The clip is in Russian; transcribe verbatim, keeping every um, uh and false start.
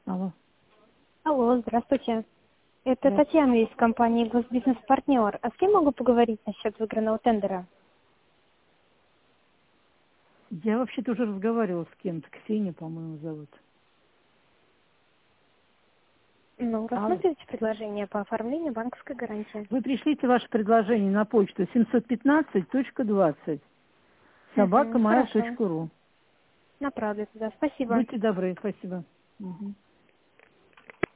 Алло. Алло, здравствуйте. Это Да. Татьяна из компании «Госбизнес-партнер». А с кем могу поговорить насчет выигранного тендера? Я вообще-то уже разговаривала с кем-то. Ксения, по-моему, зовут. Ну, Алло. рассмотрите предложение по оформлению банковской гарантии. Вы пришлите ваше предложение на почту семьсот пятнадцать точка двадцать собака Угу, mail хорошо. точка ру. Направлю туда. Спасибо. Будьте добры, спасибо. Мгм.